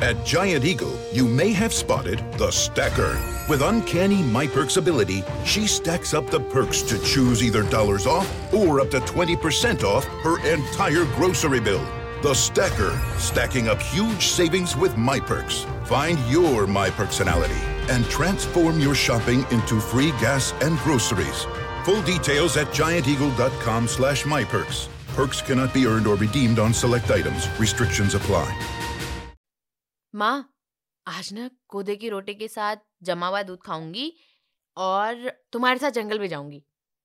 At Giant Eagle, you may have spotted the Stacker. With uncanny MyPerks ability, she stacks up the perks to choose either dollars off or up to 20% off her entire grocery bill. The Stacker, stacking up huge savings with MyPerks. Find your My Personality and transform your shopping into free gas and groceries. Full details at gianteagle.com/myperks. Perks cannot be earned or redeemed on select items. Restrictions apply. माँ, आज ना कोदे की रोटी के साथ जमा हुआ दूध खाऊंगी और तुम्हारे साथ जंगल में जाऊंगी।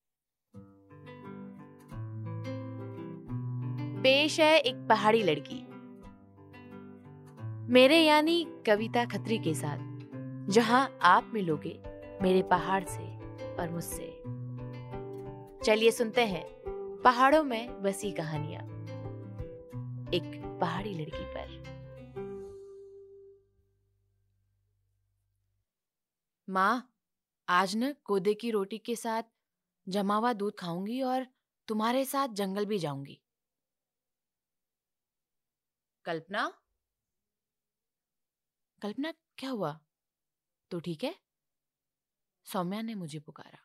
पेश है एक पहाड़ी लड़की, मेरे यानी कविता खत्री के साथ, जहां आप मिलोगे मेरे पहाड़ से और मुझसे। चलिए सुनते हैं पहाड़ों में बसी कहानियां एक पहाड़ी लड़की पर। माँ, आज न कोदे की रोटी के साथ जमा हुआ दूध खाऊंगी और तुम्हारे साथ जंगल भी जाऊंगी। कल्पना, कल्पना, क्या हुआ? तो ठीक है? सौम्या ने मुझे पुकारा।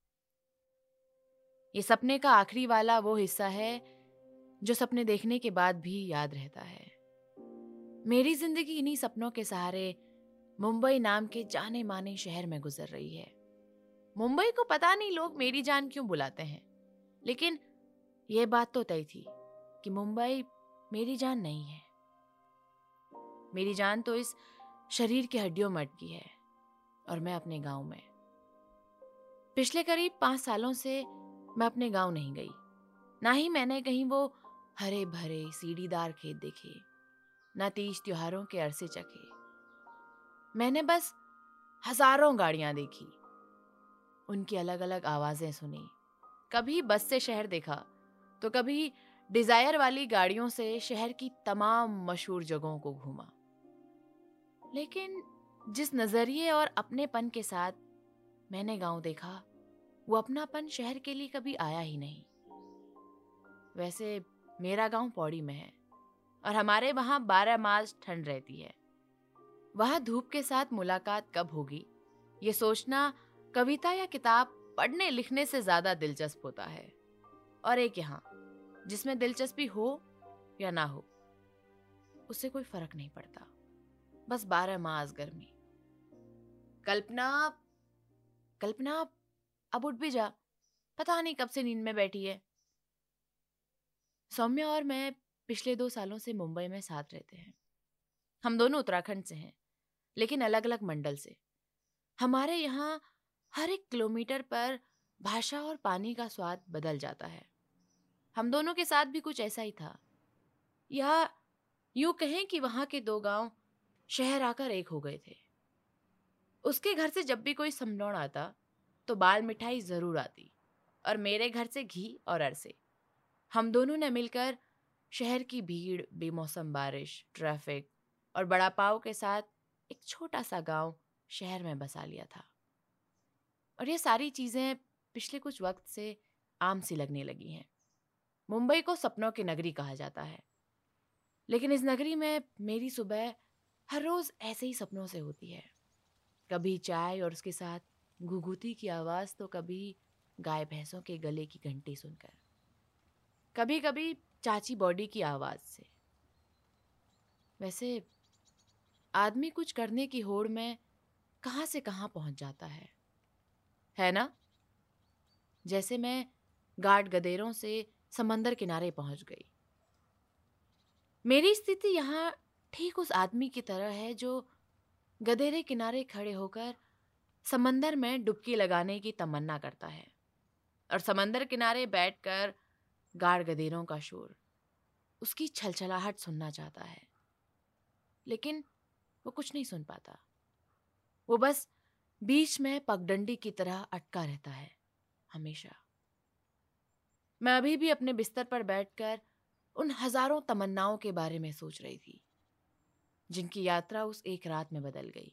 ये सपने का आखिरी वाला वो हिस्सा है जो सपने देखने के बाद भी याद रहता है। मेरी जिंदगी इन्हीं सपनों के सहारे मुंबई नाम के जाने माने शहर में गुजर रही है। मुंबई को पता नहीं लोग मेरी जान क्यों बुलाते हैं, लेकिन यह बात तो तय थी कि मुंबई मेरी जान नहीं है। मेरी जान तो इस शरीर की हड्डियों में अटकी है और मैं अपने गांव में। पिछले करीब 5 सालों से मैं अपने गांव नहीं गई, ना ही मैंने कहीं वो हरे भरे सीढ़ीदार खेत देखे, ना तीज त्योहारों के अरसे चखे। मैंने बस हजारों गाड़ियां देखी, उनकी अलग अलग आवाजें सुनी। कभी बस से शहर देखा तो कभी डिजायर वाली गाड़ियों से शहर की तमाम मशहूर जगहों को घूमा। लेकिन जिस नजरिए और अपनेपन के साथ मैंने गांव देखा, वो अपनापन शहर के लिए कभी आया ही नहीं। वैसे मेरा गांव पौड़ी में है और हमारे वहां 12 मास ठंड रहती है। वहां धूप के साथ मुलाकात कब होगी, ये सोचना कविता या किताब पढ़ने लिखने से ज्यादा दिलचस्प होता है। और एक यहाँ जिसमें दिलचस्पी हो या ना हो, उससे कोई फर्क नहीं पड़ता, बस 12 मास गर्मी। कल्पना, कल्पना, अब उठ भी जा, पता नहीं कब से नींद में बैठी है। सौम्या और मैं पिछले 2 सालों से मुंबई में साथ रहते हैं। हम दोनों उत्तराखंड से हैं, लेकिन अलग अलग मंडल से। हमारे यहाँ हर 1 किलोमीटर पर भाषा और पानी का स्वाद बदल जाता है। हम दोनों के साथ भी कुछ ऐसा ही था, या यूं कहें कि वहां के 2 गांव शहर आकर एक हो गए थे। उसके घर से जब भी कोई समलौड़ आता तो बाल मिठाई जरूर आती, और मेरे घर से घी और अरसे। हम दोनों ने मिलकर शहर की भीड़, बेमौसम बारिश, ट्रैफिक और बड़ा पाव के साथ एक छोटा सा गांव शहर में बसा लिया था। और ये सारी चीजें पिछले कुछ वक्त से आम सी लगने लगी हैं। मुंबई को सपनों की नगरी कहा जाता है, लेकिन इस नगरी में मेरी सुबह हर रोज ऐसे ही सपनों से होती है। कभी चाय और उसके साथ घुघुती की आवाज, तो कभी गाय भैंसों के गले की घंटी सुनकर, कभी कभी चाची बॉडी की आवाज से। वैसे आदमी कुछ करने की होड़ में कहां से कहां पहुंच जाता है ना? जैसे मैं गाढ़ गदेरों से समंदर किनारे पहुंच गई। मेरी स्थिति यहाँ ठीक उस आदमी की तरह है जो गदेरे किनारे खड़े होकर समंदर में डुबकी लगाने की तमन्ना करता है और समंदर किनारे बैठकर गाढ़ गदेरों का शोर, उसकी छलछलाहट सुनना चाहता है, लेकिन वो कुछ नहीं सुन पाता। वो बस बीच में पगडंडी की तरह अटका रहता है हमेशा। मैं अभी भी अपने बिस्तर पर बैठकर उन हजारों तमन्नाओं के बारे में सोच रही थी, जिनकी यात्रा उस एक रात में बदल गई।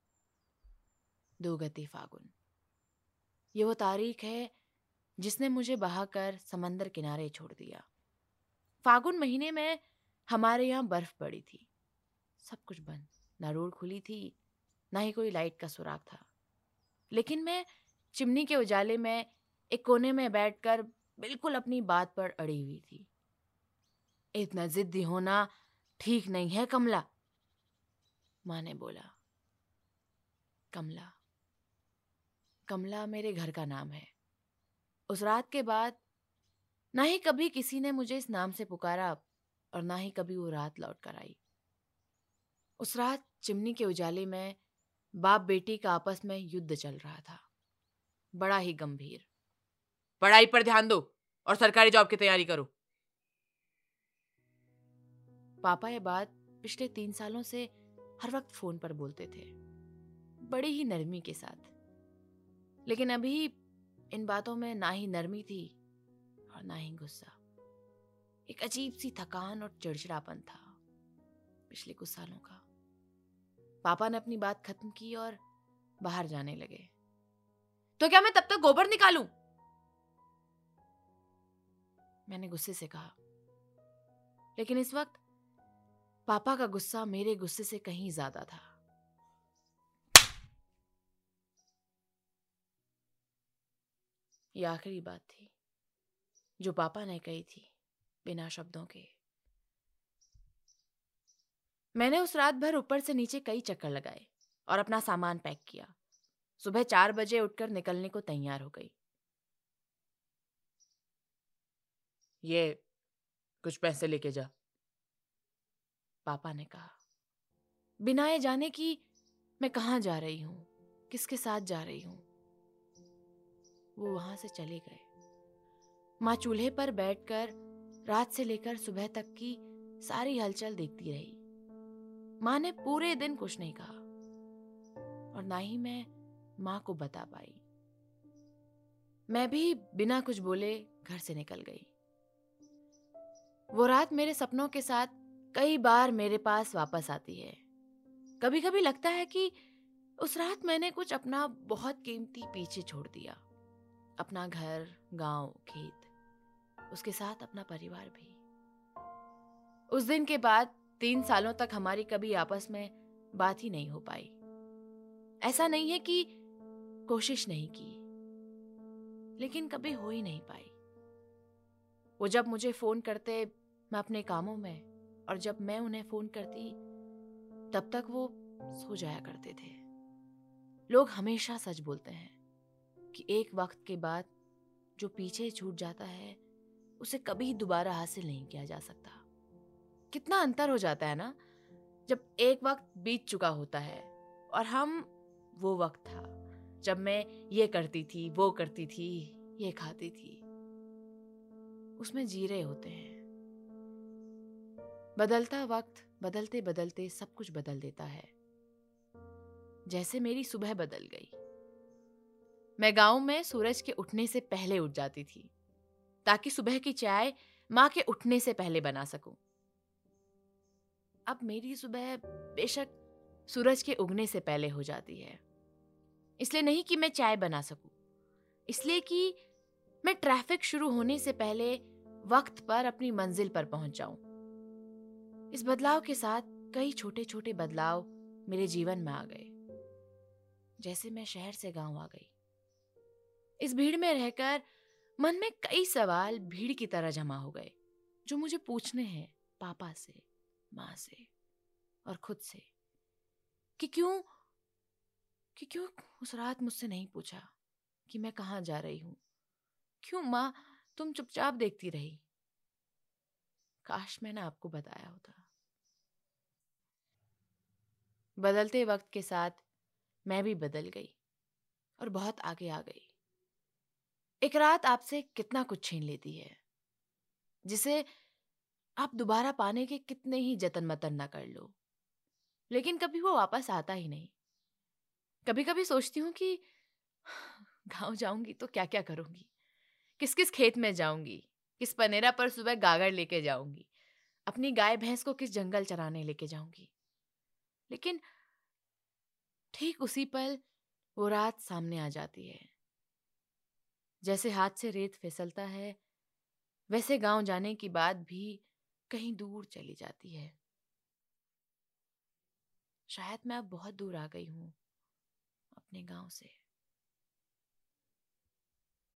2 गते फागुन, ये वो तारीख है जिसने मुझे बहाकर समंदर किनारे छोड़ दिया। फागुन महीने में हमारे यहाँ बर्फ पड़ी थी। सब कुछ बंद। ना रोड खुली थी, ना ही कोई लाइट का सुराग था। लेकिन मैं चिमनी के उजाले में एक कोने में बैठकर बिल्कुल अपनी बात पर अड़ी हुई थी। इतना जिद्दी होना ठीक नहीं है कमला, माँ ने बोला। कमला, कमला मेरे घर का नाम है। उस रात के बाद ना ही कभी किसी ने मुझे इस नाम से पुकारा और ना ही कभी वो रात लौट कर आई। उस रात चिमनी के उजाले में बाप बेटी का आपस में युद्ध चल रहा था, बड़ा ही गंभीर। पढ़ाई पर ध्यान दो और सरकारी जॉब की तैयारी करो। पापा ये बात पिछले 3 सालों से हर वक्त फोन पर बोलते थे, बड़ी ही नरमी के साथ। लेकिन अभी इन बातों में ना ही नरमी थी और ना ही गुस्सा। एक अजीब सी थकान और चिड़चिड़ापन था पिछले कुछ सालों का। पापा ने अपनी बात खत्म की और बाहर जाने लगे। तो क्या मैं तब तक गोबर निकालूं? मैंने गुस्से से कहा। लेकिन इस वक्त पापा का गुस्सा मेरे गुस्से से कहीं ज्यादा था। ये आखिरी बात थी जो पापा ने कही थी, बिना शब्दों के। मैंने उस रात भर ऊपर से नीचे कई चक्कर लगाए और अपना सामान पैक किया। सुबह 4 बजे उठकर निकलने को तैयार हो गई। ये कुछ पैसे लेके जा, पापा ने कहा। बिना ये जाने कि मैं कहाँ जा रही हूं, किसके साथ जा रही हूं, वो वहां से चले गए। माँ चूल्हे पर बैठकर रात से लेकर सुबह तक की सारी हलचल देखती रही। माँ ने पूरे दिन कुछ नहीं कहा और ना ही मैं माँ को बता पाई। मैं भी बिना कुछ बोले घर से निकल गई। वो रात मेरे सपनों के साथ कई बार मेरे पास वापस आती है। कभी कभी लगता है कि उस रात मैंने कुछ अपना बहुत कीमती पीछे छोड़ दिया। अपना घर, गांव, खेत, उसके साथ अपना परिवार भी। उस दिन के बाद 3 सालों तक हमारी कभी आपस में बात ही नहीं हो पाई। ऐसा नहीं है कि कोशिश नहीं की, लेकिन कभी हो ही नहीं पाई। वो जब मुझे फोन करते मैं अपने कामों में, और जब मैं उन्हें फोन करती तब तक वो सो जाया करते थे। लोग हमेशा सच बोलते हैं कि एक वक्त के बाद जो पीछे छूट जाता है उसे कभी दोबारा हासिल नहीं किया जा सकता। कितना अंतर हो जाता है ना, जब एक वक्त बीत चुका होता है और हम वो वक्त था जब मैं ये करती थी, वो करती थी, ये खाती थी, उसमें जी रहे होते हैं। बदलता वक्त बदलते बदलते सब कुछ बदल देता है। जैसे मेरी सुबह बदल गई। मैं गांव में सूरज के उठने से पहले उठ जाती थी ताकि सुबह की चाय माँ के उठने से पहले बना सकूं। अब मेरी सुबह बेशक सूरज के उगने से पहले हो जाती है। इसलिए नहीं कि मैं चाय बना सकूं, इसलिए कि मैं ट्रैफिक शुरू होने से पहले वक्त पर अपनी मंजिल पर पहुंच जाऊं। इस बदलाव के साथ कई छोटे छोटे बदलाव मेरे जीवन में आ गए। जैसे मैं शहर से गांव आ गई। इस भीड़ में रहकर मन में कई सवाल भीड़ की तरह जमा हो गए जो मुझे पूछने हैं पापा से, माँ से और खुद से कि क्यों उस रात मुझसे नहीं पूछा कि मैं कहाँ जा रही हूँ। क्यों माँ तुम चुपचाप देखती रही। काश मैंने आपको बताया होता। बदलते वक्त के साथ मैं भी बदल गई और बहुत आगे आ गई। एक रात आपसे कितना कुछ छीन लेती है जिसे आप दोबारा पाने के कितने ही जतन मतन ना कर लो, लेकिन कभी वो वापस आता ही नहीं। कभी कभी सोचती हूँ कि गांव जाऊंगी तो क्या क्या करूंगी, किस किस खेत में जाऊंगी, किस पनेरा पर सुबह गागर लेके जाऊंगी, अपनी गाय भैंस को किस जंगल चराने लेके जाऊंगी। लेकिन ठीक उसी पल वो रात सामने आ जाती है। जैसे हाथ से रेत फिसलता है, वैसे गांव जाने की बात भी कहीं दूर चली जाती है। शायद मैं अब बहुत दूर आ गई हूँ अपने गांव से।